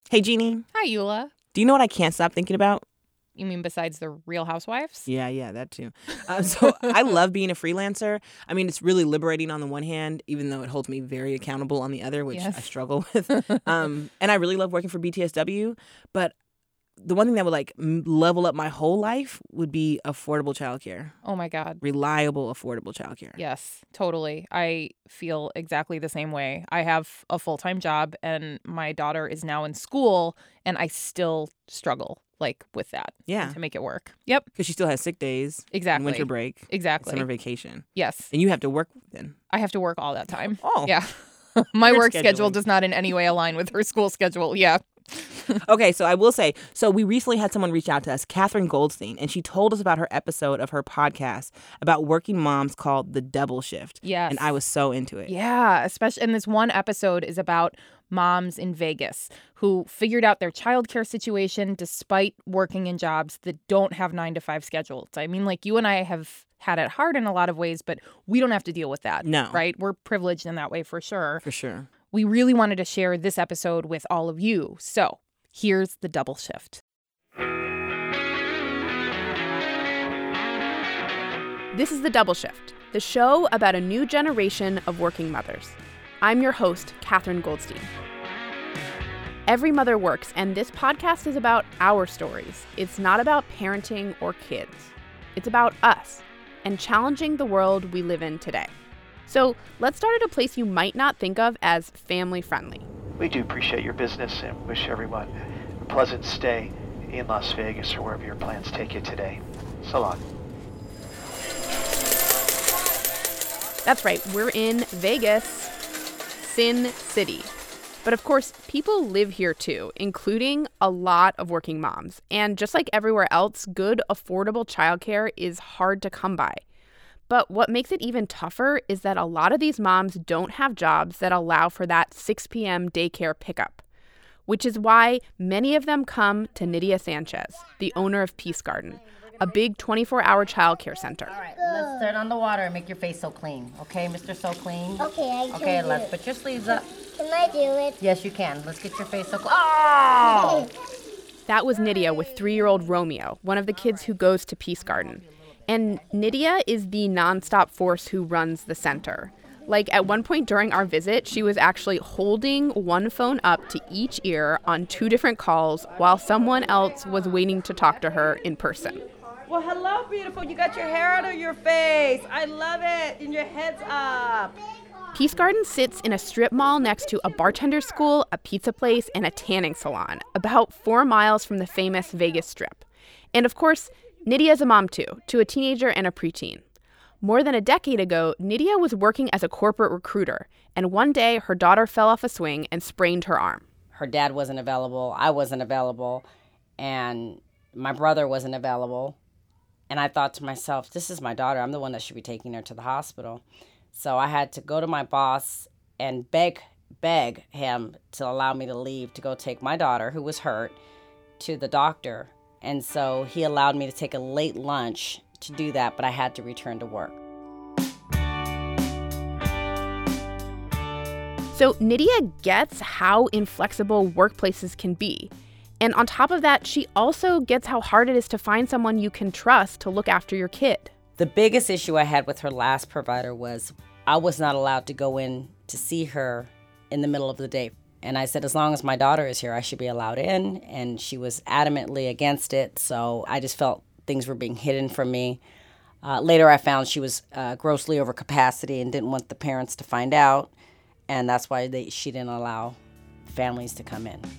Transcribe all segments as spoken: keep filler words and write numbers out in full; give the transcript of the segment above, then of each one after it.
Hey, Jeannie. Hi, Eula. Do you know what I can't stop thinking about? You mean besides the Real Housewives? Yeah, yeah, that too. Uh, so I love being a freelancer. I mean, it's really liberating on the one hand, even though it holds me very accountable on the other, which Yes. I struggle with. um, and I really love working for B T S W. But the one thing that would like m- level up my whole life would be affordable childcare. Oh, my God. Reliable, affordable childcare. Yes, totally. I feel exactly the same way. I have a full-time job, and my daughter is now in school, and I still struggle, like, with that. Yeah. To make it work. Yep. Because she still has sick days. Exactly. And winter break. Exactly. Summer vacation. Yes. And you have to work then. I have to work all that time. Oh. Yeah. My Grid work schedule scheduling. does not in any way align with her school schedule. Yeah. Okay, so I will say, so we recently had someone reach out to us, Catherine Goldstein, and she told us about her episode of her podcast about working moms called The Double Shift. Yes. And I was so into it. Yeah, especially, and this one episode is about moms in Vegas who figured out their childcare situation despite working in jobs that don't have nine to five schedules. I mean, like, you and I have had it hard in a lot of ways, but we don't have to deal with that. No. Right? We're privileged in that way for sure. For sure. We really wanted to share this episode with all of you. So here's The Double Shift. This is The Double Shift, the show about a new generation of working mothers. I'm your host, Catherine Goldstein. Every mother works, and this podcast is about our stories. It's not about parenting or kids. It's about us and challenging the world we live in today. So let's start at a place you might not think of as family-friendly. We do appreciate your business and wish everyone a pleasant stay in Las Vegas or wherever your plans take you today. So long. That's right, we're in Vegas, Sin City. But of course, people live here too, including a lot of working moms. And just like everywhere else, good, affordable childcare is hard to come by. But what makes it even tougher is that a lot of these moms don't have jobs that allow for that six p.m. daycare pickup, which is why many of them come to Nydia Sanchez, the owner of Peace Garden, a big twenty-four hour childcare center. All right, let's turn on the water and make your face so clean. Okay, Mister So Clean? Okay, I can Okay, do let's it. put your sleeves up. Can I do it? Yes, you can. Let's get your face so clean. Oh! That was Nydia with three-year-old Romeo, one of the kids who goes to Peace Garden. And Nydia is the nonstop force who runs the center. Like, at one point during our visit, she was actually holding one phone up to each ear on two different calls while someone else was waiting to talk to her in person. Well, hello, beautiful. You got your hair out of your face. I love it. And your head's up. Peace Garden sits in a strip mall next to a bartender school, a pizza place, and a tanning salon, about four miles from the famous Vegas Strip. And of course, Nydia is a mom too, to a teenager and a preteen. More than a decade ago, Nydia was working as a corporate recruiter, and one day her daughter fell off a swing and sprained her arm. Her dad wasn't available. I wasn't available. And my brother wasn't available. And I thought to myself, this is my daughter. I'm the one that should be taking her to the hospital. So I had to go to my boss and beg, beg him to allow me to leave to go take my daughter, who was hurt, to the doctor. And so he allowed me to take a late lunch to do that, but I had to return to work. So Nydia gets how inflexible workplaces can be. And on top of that, she also gets how hard it is to find someone you can trust to look after your kid. The biggest issue I had with her last provider was I was not allowed to go in to see her in the middle of the day. And I said, as long as my daughter is here, I should be allowed in. And she was adamantly against it. So I just felt things were being hidden from me. Uh, later, I found she was uh, grossly over capacity and didn't want the parents to find out. And that's why they, she didn't allow families to come in.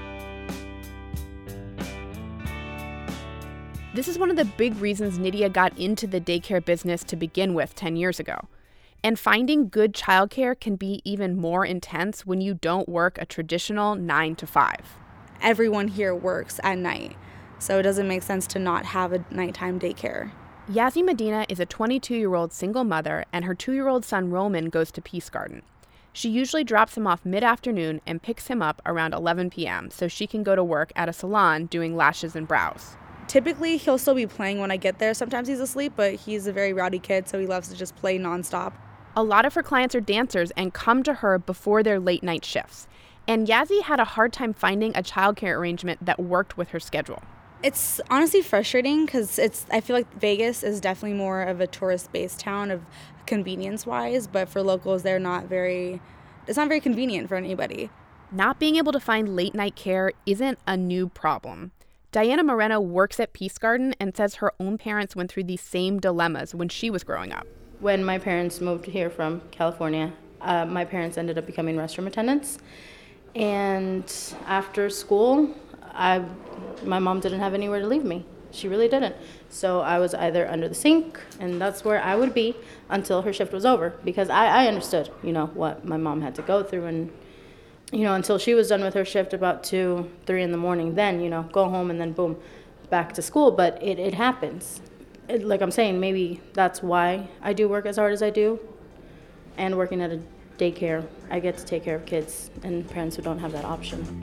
This is one of the big reasons Nydia got into the daycare business to begin with ten years ago. And finding good childcare can be even more intense when you don't work a traditional nine to five. Everyone here works at night, so it doesn't make sense to not have a nighttime daycare. Yazzie Medina is a twenty-two-year-old single mother, and her two-year-old son Roman goes to Peace Garden. She usually drops him off mid-afternoon and picks him up around eleven p.m. so she can go to work at a salon doing lashes and brows. Typically, he'll still be playing when I get there. Sometimes he's asleep, but he's a very rowdy kid, so he loves to just play nonstop. A lot of her clients are dancers and come to her before their late-night shifts. And Yazzie had a hard time finding a childcare arrangement that worked with her schedule. It's honestly frustrating because it's. I feel like Vegas is definitely more of a tourist-based town of convenience-wise, but for locals, they're not very, it's not very convenient for anybody. Not being able to find late-night care isn't a new problem. Diana Moreno works at Peace Garden and says her own parents went through these same dilemmas when she was growing up. When my parents moved here from California, uh, my parents ended up becoming restroom attendants. And after school, I, my mom didn't have anywhere to leave me. She really didn't. So I was either under the sink, and that's where I would be until her shift was over, because I, I understood, you know, what my mom had to go through, and, you know, until she was done with her shift about two, three in the morning, then, you know, go home and then boom, back to school. But it, it happens. It, like I'm saying, maybe that's why I do work as hard as I do, and working at a daycare, I get to take care of kids and parents who don't have that option.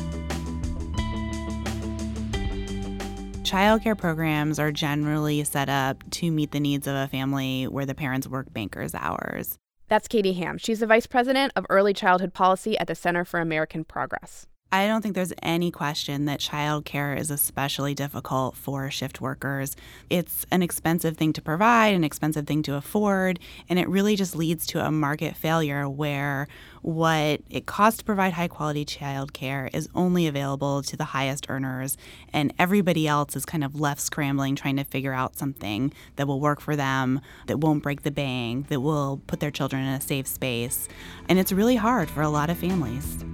Childcare programs are generally set up to meet the needs of a family where the parents work banker's hours. That's Katie Ham. She's the vice president of early childhood policy at the Center for American Progress. I don't think there's any question that childcare is especially difficult for shift workers. It's an expensive thing to provide, an expensive thing to afford, and it really just leads to a market failure where what it costs to provide high-quality childcare is only available to the highest earners, and everybody else is kind of left scrambling trying to figure out something that will work for them, that won't break the bank, that will put their children in a safe space. And it's really hard for a lot of families.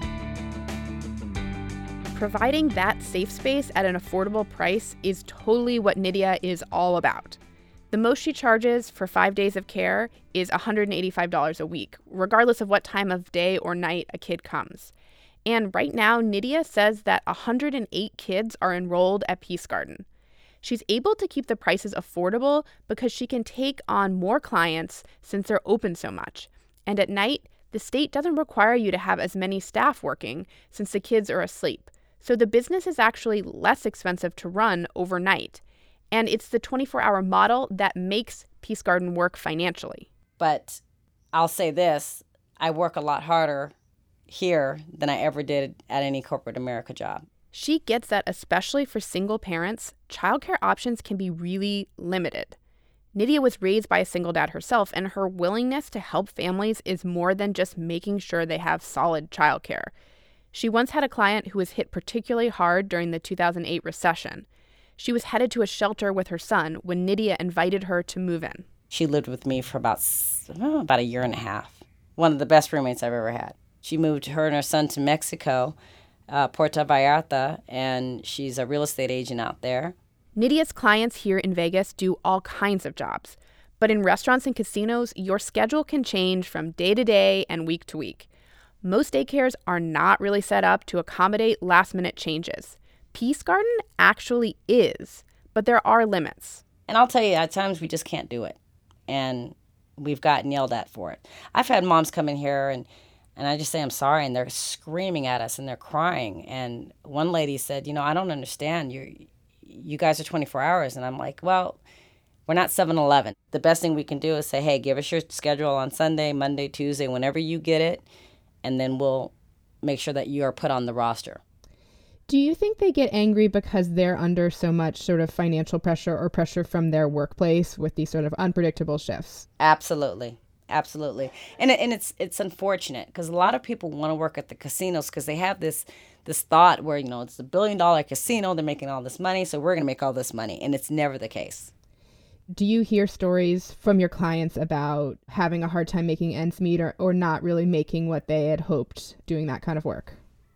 Providing that safe space at an affordable price is totally what Nydia is all about. The most she charges for five days of care is one hundred eighty-five dollars a week, regardless of what time of day or night a kid comes. And right now, Nydia says that one hundred eight kids are enrolled at Peace Garden. She's able to keep the prices affordable because she can take on more clients since they're open so much. And at night, the state doesn't require you to have as many staff working since the kids are asleep. So the business is actually less expensive to run overnight. And it's the twenty-four hour model that makes Peace Garden work financially. But I'll say this, I work a lot harder here than I ever did at any corporate America job. She gets that especially for single parents, childcare options can be really limited. Nydia was raised by a single dad herself, and her willingness to help families is more than just making sure they have solid childcare. She once had a client who was hit particularly hard during the two thousand eight recession. She was headed to a shelter with her son when Nydia invited her to move in. She lived with me for about oh, about a year and a half. One of the best roommates I've ever had. She moved her and her son to Mexico, uh, Puerto Vallarta, and she's a real estate agent out there. Nydia's clients here in Vegas do all kinds of jobs. But in restaurants and casinos, your schedule can change from day to day and week to week. Most daycares are not really set up to accommodate last-minute changes. Peace Garden actually is, but there are limits. And I'll tell you, at times we just can't do it. And we've gotten yelled at for it. I've had moms come in here and, and I just say, I'm sorry, and they're screaming at us and they're crying. And one lady said, you know, I don't understand. You you guys are twenty-four hours. And I'm like, well, we're not seven eleven. The best thing we can do is say, hey, give us your schedule on Sunday, Monday, Tuesday, whenever you get it. And then we'll make sure that you are put on the roster. Do you think they get angry because they're under so much sort of financial pressure or pressure from their workplace with these sort of unpredictable shifts? Absolutely. Absolutely. And it, and it's it's unfortunate because a lot of people want to work at the casinos because they have this this thought where, you know, it's a billion dollar casino, they're making all this money, so we're going to make all this money. And it's never the case. Do you hear stories from your clients about having a hard time making ends meet or, or not really making what they had hoped doing that kind of work?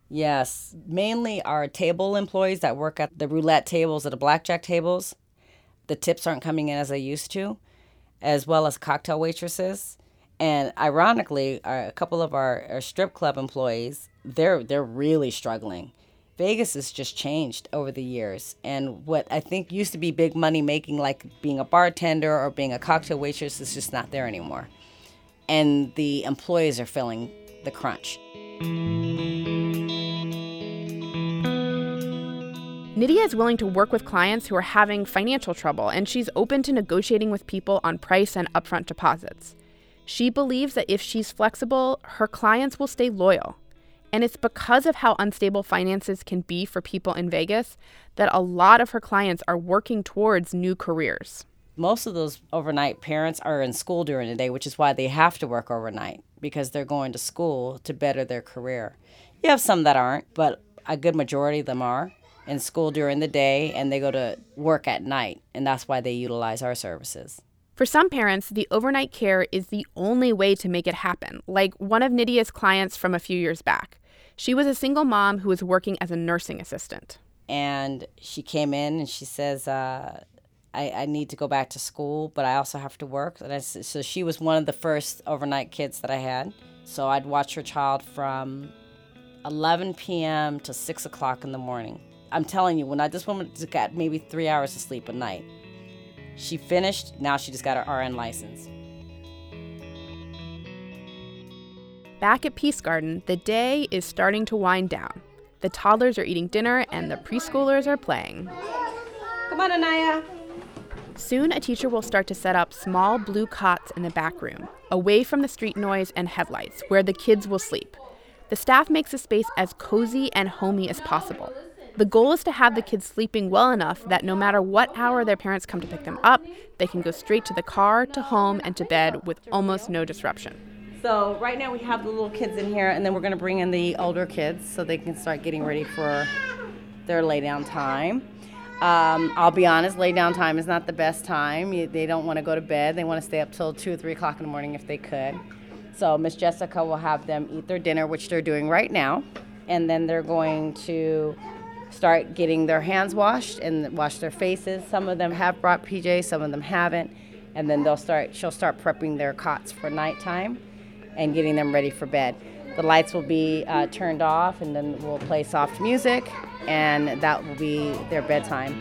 Yes. Mainly our table employees that work at the roulette tables or the blackjack tables. The tips aren't coming in as they used to, as well as cocktail waitresses. And ironically, our, a couple of our, our strip club employees, they're they're really struggling. Vegas has just changed over the years. And what I think used to be big money making, like being a bartender or being a cocktail waitress, is just not there anymore. And the employees are feeling the crunch. Nydia is willing to work with clients who are having financial trouble, and she's open to negotiating with people on price and upfront deposits. She believes that if she's flexible, her clients will stay loyal. And it's because of how unstable finances can be for people in Vegas that a lot of her clients are working towards new careers. Most of those overnight parents are in school during the day, which is why they have to work overnight, because they're going to school to better their career. You have some that aren't, but a good majority of them are in school during the day, and they go to work at night, and that's why they utilize our services. For some parents, the overnight care is the only way to make it happen, like one of Nydia's clients from a few years back. She was a single mom who was working as a nursing assistant. And she came in and she says, uh, I, I need to go back to school, but I also have to work. And I, so she was one of the first overnight kids that I had. So I'd watch her child from eleven p.m. to six o'clock in the morning. I'm telling you, when I this woman just got maybe three hours of sleep a night. She finished, now she just got her R N license. Back at Peace Garden, the day is starting to wind down. The toddlers are eating dinner and the preschoolers are playing. Come on, Anaya. Soon, a teacher will start to set up small blue cots in the back room, away from the street noise and headlights, where the kids will sleep. The staff makes the space as cozy and homey as possible. The goal is to have the kids sleeping well enough that no matter what hour their parents come to pick them up, they can go straight to the car, to home, and to bed with almost no disruption. So right now we have the little kids in here, and then we're going to bring in the older kids so they can start getting ready for their lay down time. Um, I'll be honest, lay down time is not the best time. You, they don't want to go to bed. They want to stay up till two or three o'clock in the morning if they could. So Miss Jessica will have them eat their dinner, which they're doing right now, and then they're going to start getting their hands washed and wash their faces. Some of them have brought P Js, some of them haven't, and then they'll start. She'll start prepping their cots for nighttime and getting them ready for bed. The lights will be uh, turned off, and then we'll play soft music, and that will be their bedtime.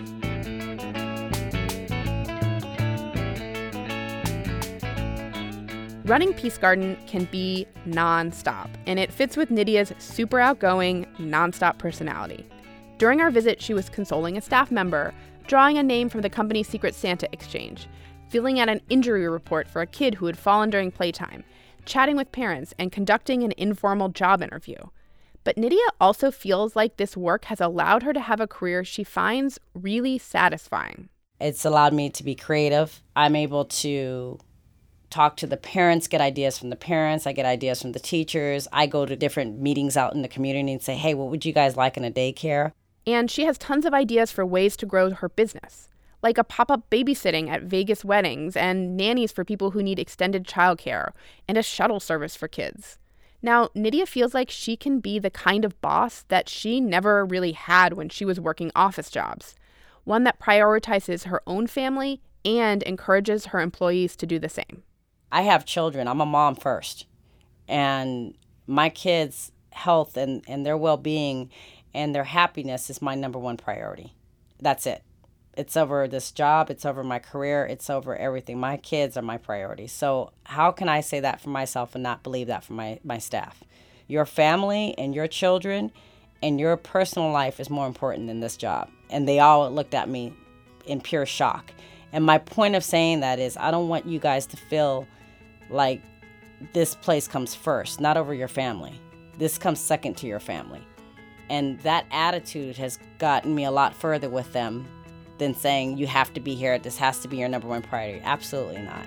Running Peace Garden can be nonstop, and it fits with Nydia's super outgoing, nonstop personality. During our visit, she was consoling a staff member, drawing a name from the company's Secret Santa exchange, filling out an injury report for a kid who had fallen during playtime, chatting with parents, and conducting an informal job interview. But Nydia also feels like this work has allowed her to have a career she finds really satisfying. It's allowed me to be creative. I'm able to talk to the parents, get ideas from the parents. I get ideas from the teachers. I go to different meetings out in the community and say, hey, what would you guys like in a daycare? And she has tons of ideas for ways to grow her business, like a pop-up babysitting at Vegas weddings and nannies for people who need extended childcare and a shuttle service for kids. Now, Nydia feels like she can be the kind of boss that she never really had when she was working office jobs, one that prioritizes her own family and encourages her employees to do the same. I have children. I'm a mom first. And my kids' health and, and their well-being and their happiness is my number one priority. That's it. It's over this job. It's over my career. It's over everything. My kids are my priority. So how can I say that for myself and not believe that for my, my staff? Your family and your children and your personal life is more important than this job. And they all looked at me in pure shock. And my point of saying that is I don't want you guys to feel like this place comes first, not over your family. This comes second to your family. And that attitude has gotten me a lot further with them than saying you have to be here, this has to be your number one priority. Absolutely not.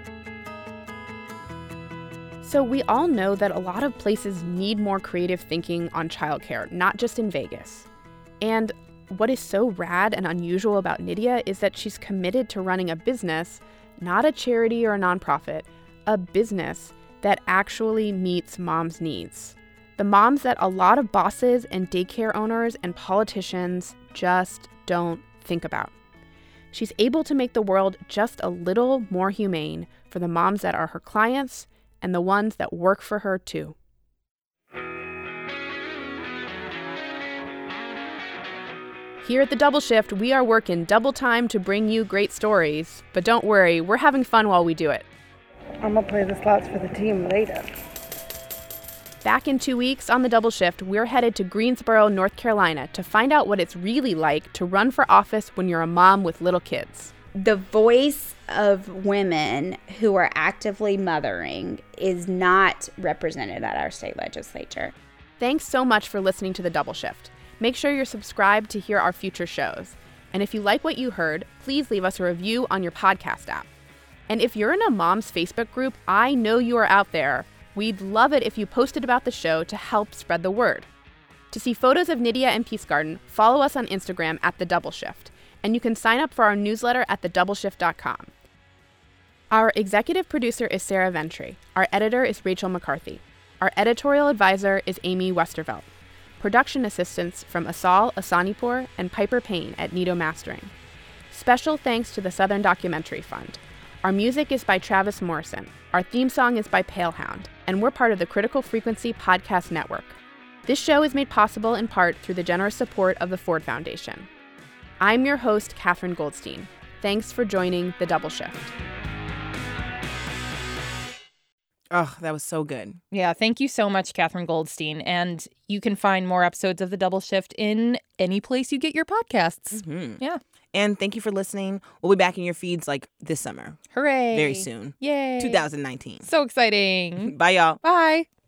So we all know that a lot of places need more creative thinking on childcare, not just in Vegas. And what is so rad and unusual about Nydia is that she's committed to running a business, not a charity or a nonprofit, a business that actually meets moms' needs. The moms that a lot of bosses and daycare owners and politicians just don't think about. She's able to make the world just a little more humane for the moms that are her clients and the ones that work for her too. Here at The Double Shift, we are working double time to bring you great stories. But don't worry, we're having fun while we do it. I'm gonna play the slots for the team later. Back in two weeks on The Double Shift, we're headed to Greensboro, North Carolina to find out what it's really like to run for office when you're a mom with little kids. The voice of women who are actively mothering is not represented at our state legislature. Thanks so much for listening to The Double Shift. Make sure you're subscribed to hear our future shows. And if you like what you heard, please leave us a review on your podcast app. And if you're in a mom's Facebook group, I know you are out there. We'd love it if you posted about the show to help spread the word. To see photos of Nydia and Peace Garden, follow us on Instagram at The Double Shift. And you can sign up for our newsletter at the double shift dot com. Our executive producer is Sarah Ventry. Our editor is Rachel McCarthy. Our editorial advisor is Amy Westervelt. Production assistance from Asal Asanipur and Piper Payne at Nito Mastering. Special thanks to the Southern Documentary Fund. Our music is by Travis Morrison. Our theme song is by Palehound, and we're part of the Critical Frequency Podcast Network. This show is made possible in part through the generous support of the Ford Foundation. I'm your host, Katherine Goldstein. Thanks for joining The Double Shift. Oh, that was so good. Yeah, thank you so much, Katherine Goldstein. And you can find more episodes of The Double Shift in any place you get your podcasts. Mm-hmm. Yeah. And thank you for listening. We'll be back in your feeds like this summer. Hooray. Very soon. Yay. two thousand nineteen. So exciting. Bye, y'all. Bye.